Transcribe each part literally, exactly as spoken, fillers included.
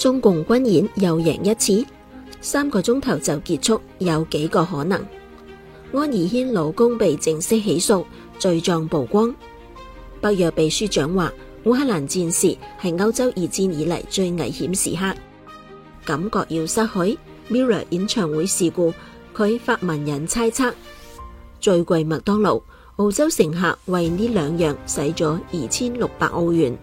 中共軍演又贏一次，三個鐘頭就結束，有幾個可能？安以軒老公被正式起訴，罪狀曝光。北約秘書長話，烏克蘭戰事係歐洲二戰以嚟最危險時刻，感覺要失去。Mirror 演唱會事故，佢發文引猜測。最貴麥當勞，澳洲乘客為呢兩樣使咗二千六百澳元。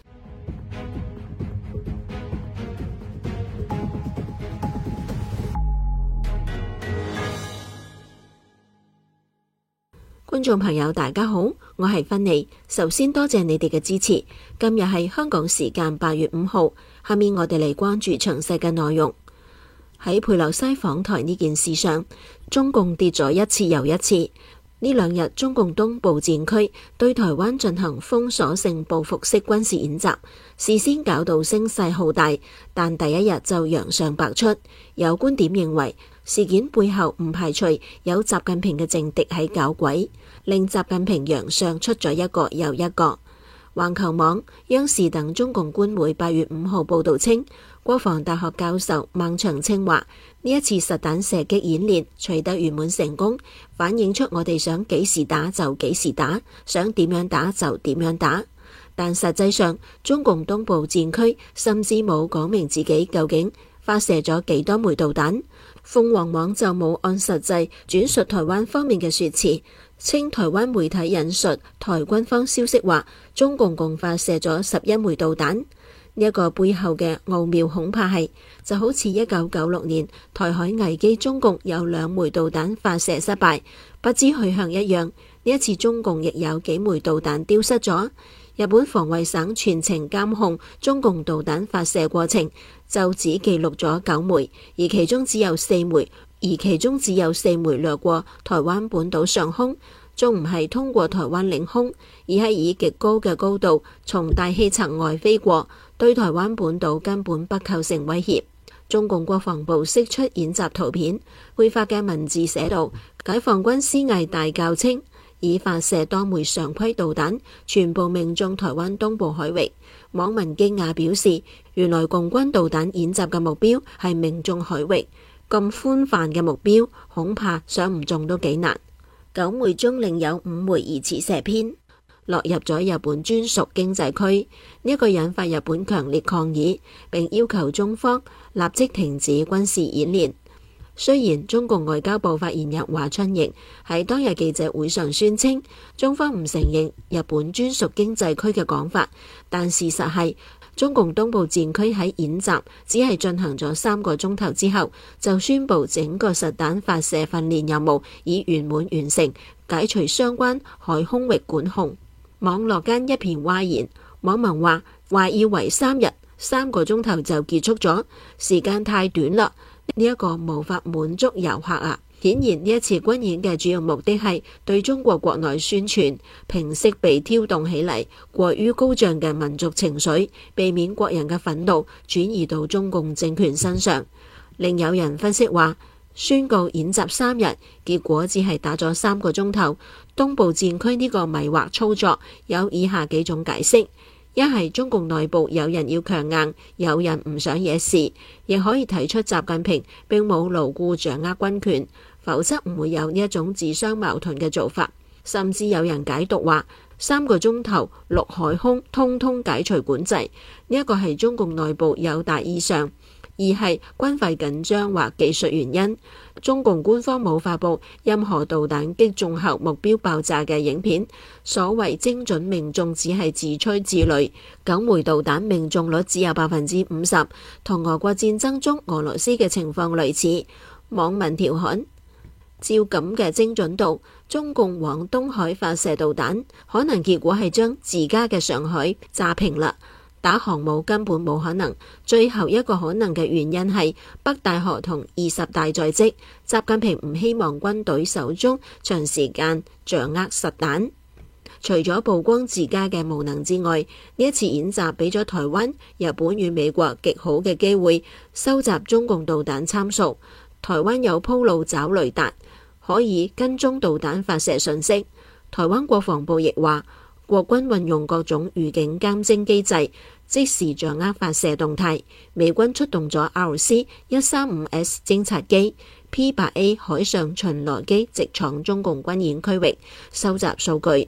觀眾朋友大家好，我係芬妮，首先多謝你哋嘅支持。今日係香港時間八月五號，下面我哋嚟關注詳細嘅內容。喺佩洛西訪台呢件事上，中共跌咗一次又一次。呢兩日中共東部戰區對台灣進行封鎖性報復式軍事演習，事先搞到聲勢浩大，但第一日就洋相百出。有觀點認為，事件背後唔排除有習近平嘅政敵喺搞鬼，令習近平洋相出咗一個又一個。環球網、央視等中共官媒八月五號報道稱，國防大學教授孟長青話：呢一次實彈射擊演練取得圓滿成功，反映出我哋想幾時打就幾時打，想點樣打就點樣打。但實際上，中共東部戰區甚至冇講明自己究竟發射咗幾多枚導彈。鳳凰網就冇按實際轉述台灣方面嘅說辭，稱台灣媒體引述台軍方消息話，中共共發射咗十一枚導彈。呢一個背後嘅奧妙恐怕係就好似一九九六年台海危機，中共有兩枚導彈發射失敗，不知去向一樣。呢一次中共亦有幾枚導彈丟失咗。日本防衛省全程監控中共導彈發射過程，就只記錄咗九枚，而其中只有四枚，而其中只有四枚掠過台灣本島上空，仲唔係通過台灣領空，而係以極高嘅高度從大氣層外飛過，對台灣本島根本不構成威脅。中共國防部釋出演習圖片，配發嘅文字寫道：解放軍師毅大校稱，已發射多枚常規導彈，全部命中台灣東部海域。網民驚訝表示，原來共軍導彈演習嘅目標係命中海域，咁寬泛嘅目標，恐怕想唔中都幾難。九枚中另有五枚疑似射偏，落入咗日本專屬經濟區。呢一個引發日本強烈抗議，並要求中方立即停止軍事演練。雖然中共外交部發言人華春瑩喺當日記者會上宣稱，中方唔承認日本專屬經濟區嘅講法，但事實係中共東部戰區喺演習只係進行咗三個鐘頭之後，就宣布整個實彈發射訓練任務已圓滿完成，解除相關海空域管控。網絡間一片嘩然，網民話話以為三日三個鐘頭就結束咗，時間太短啦。呢一個無法滿足遊客啊！顯然呢一次軍演嘅主要目的係對中國國內宣傳，平息被挑動起嚟過於高漲嘅民族情緒，避免國人嘅憤怒轉移到中共政權身上。另有人分析話，宣告演習三日，結果只係打咗三個鐘頭。東部戰區呢個迷惑操作有以下幾種解釋。一係中共內部有人要強硬，有人唔想惹事，亦可以提出習近平並冇牢固掌握軍權，否則唔會有呢一種自相矛盾嘅做法。甚至有人解讀話，三個鐘頭陸海空通通解除管制，呢一個係中共內部有大異常。二係軍費緊張或技術原因，中共官方冇發布任何導彈擊中後目標爆炸嘅影片。所謂精準命中只係自吹自擂，九枚導彈命中率只有百分之五十，同俄國戰爭中俄羅斯嘅情況類似。網民調侃：照咁嘅精準度，中共往東海發射導彈，可能結果係將自家嘅上海炸平啦。打航母根本冇可能。最後一個可能嘅原因係北戴河同二十大在即，習近平唔希望軍隊手中長時間掌握實彈。除咗曝光自家嘅無能之外，呢一次演習俾咗台灣、日本與美國極好嘅機會收集中共導彈參數。台灣有鋪路找雷達，可以跟蹤導彈發射信息。台灣國防部亦話，國軍運用各種預警監偵機制， 即時掌握發射動態。美軍出動咗 R C 一三五 S 偵察機、P 八 A 海上巡邏機直闖中共軍演區域，收集數據。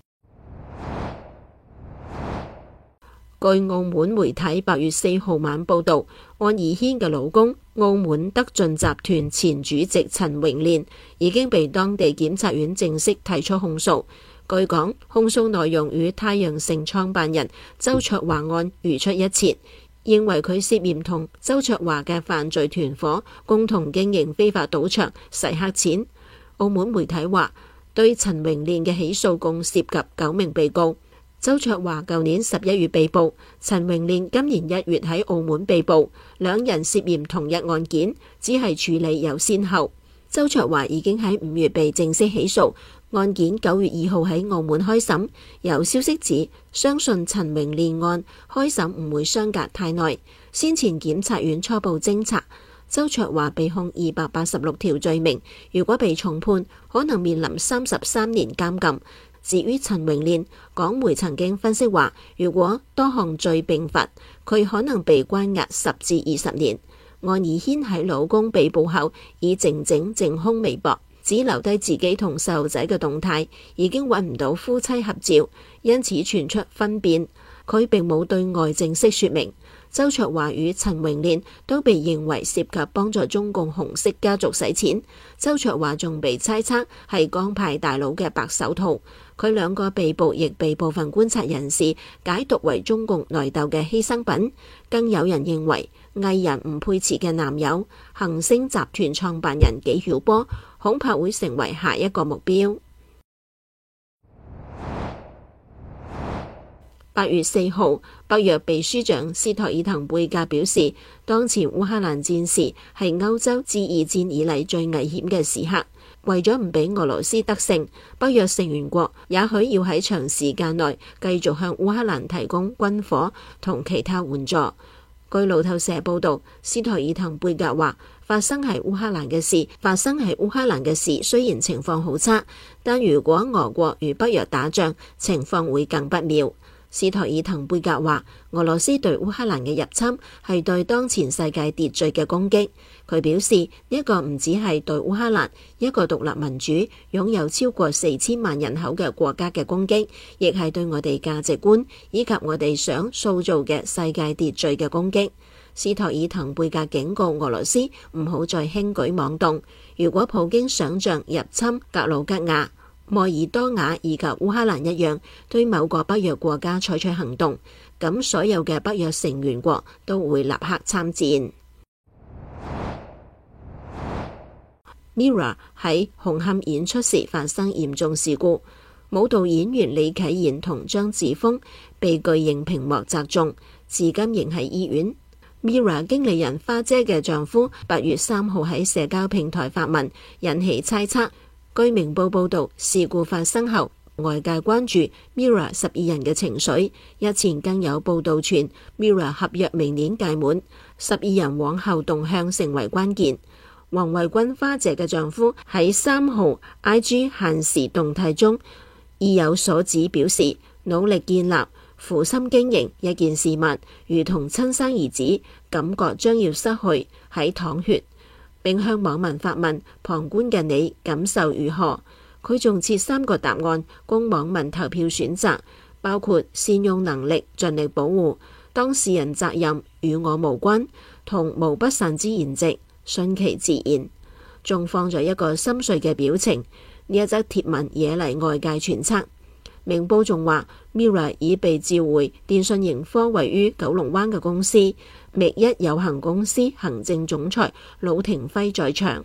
據澳門媒體八月四號晚報道，安以軒嘅老公澳門德進集團前主席陳榮練已經被當地檢察院正式提出控訴。據講，控訴內容與太陽城創辦人周焯華案如出一轍，認為佢涉嫌同周焯華嘅犯罪團夥共同經營非法賭場、洗黑錢。澳門媒體話，對陳榮練嘅起訴共涉及九名被告。周焯華舊年十一月被捕，陳榮練今年一月喺澳門被捕，兩人涉嫌同一案件，只係處理有先後。周焯華已經喺五月被正式起訴，案件九月二號喺澳門開審。有消息指，相信陳榮練案開審唔會相隔太耐。先前檢察院初步偵查，周焯華被控二百八十六條罪名，如果被重判，可能面臨三十三年監禁。至於陳榮練，港媒曾經分析話，如果多項罪並罰，佢可能被關押十至二十年。安以軒喺老公被捕後，已靜靜淨空微博，只留低自己同細路仔嘅動態，已經揾唔到夫妻合照，因此傳出分辨。佢並冇對外正式說明。周焯華與陳榮練都被認為涉及幫助中共紅色家族洗錢。周焯華仲被猜測係江派大佬嘅白手套。佢兩個被捕亦被部分觀察人士解讀為中共內鬥嘅犧牲品。更有人認為藝人吳佩慈嘅男友恒星集團創辦人紀曉波恐怕會成為下一個目標。八月四號，北約秘書長斯托爾滕貝格表示，當前烏克蘭戰事係歐洲自二戰以嚟最危險嘅時刻。為咗唔俾俄羅斯得勝，北約成員國也許要喺長時間內繼續向烏克蘭提供軍火同其他援助。據路透社報道，斯托爾滕貝格話：發生喺烏克蘭嘅事，發生喺烏克蘭嘅事雖然情況好差，但如果俄國與北約打仗，情況會更不妙。斯托爾滕貝格話：俄羅斯對烏克蘭嘅入侵係對當前世界秩序嘅攻擊。佢表示，呢個唔只係對烏克蘭一個獨立民主、擁有超過四千萬人口嘅國家嘅攻擊，亦係對我哋價值觀以及我哋想塑造嘅世界秩序嘅攻擊。斯托爾滕貝格警告俄羅斯唔好再輕舉妄動。如果普京想像入侵格魯吉亞、摩爾多瓦以及烏克蘭一樣，對某個北約國家採取行動，咁所有嘅北約成員國都會立刻參戰。Mirror 喺紅磡演出時發生嚴重事故，舞蹈演員李啟賢同張子楓被巨型屏幕砸中，至今仍喺醫院。Mirror 經理人花姐嘅丈夫八月三號喺社交平台發文，引起猜測。據明報報道，事故發生後，外界關注 Mirror 十二人嘅情緒。日前更有報道傳 Mirror 合約明年屆滿，十二人往後動向成為關鍵。黃慧君花姐嘅丈夫喺三號 I G 限時動態中意有所指，表示努力建立、苦心經營一件事物，如同親生兒子，感覺將要失去，喺淌血。並向網民發問：旁觀嘅你感受如何？佢仲設三個答案供網民投票選擇，包括善用能力盡力保護、當事人責任與我無關同無不散之筵席順其自然，仲放咗一個心碎嘅表情。呢一則貼文惹嚟外界揣測。明報仲話 Mirror 已被召回電訊盈科位於九龍灣嘅公司覓一有限公司行政總裁魯庭輝在場。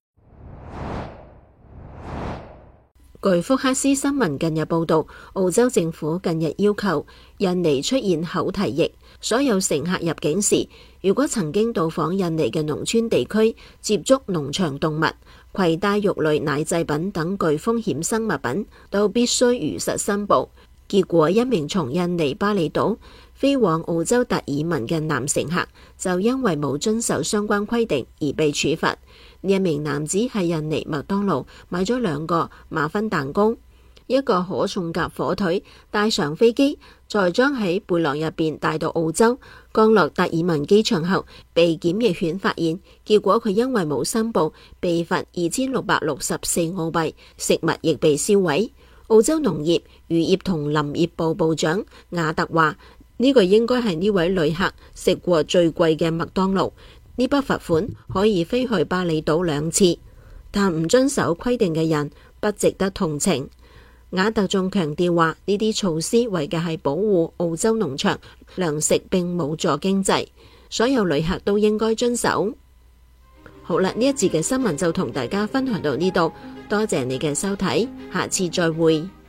據福克斯新聞近日報道，澳洲政府近日要求印尼出現口蹄疫，所有乘客入境時，如果曾經到訪印尼嘅農村地區，接觸農場動物，攜帶肉類奶製品等具風險生物品，都必須如實申報。結果，一名從印尼巴厘島飛往澳洲達爾文嘅男乘客就因為冇遵守相關規定而被處罰。呢一名男子喺印尼麥當勞買咗兩個馬芬蛋糕， 一個可重甲火腿帶上飛機，再將喺背囊入邊帶到澳洲。降落達爾文機場後，被檢疫犬發現，結果佢因為冇申報，被罰二千六百六十四澳幣，食物亦被燒毀。澳洲農業、漁業同林業部部長亞特話：呢個應該係呢位旅客食過最貴嘅麥當勞。呢筆罰款可以飛去巴厘島兩次，但唔遵守規定嘅人不值得同情。亞特仲強調話，呢啲措施為嘅係保護澳洲農場，糧食並冇助經濟，所有旅客都應該遵守。好啦，呢一節嘅新聞就同大家分享到呢度，多謝你嘅收睇，下次再會。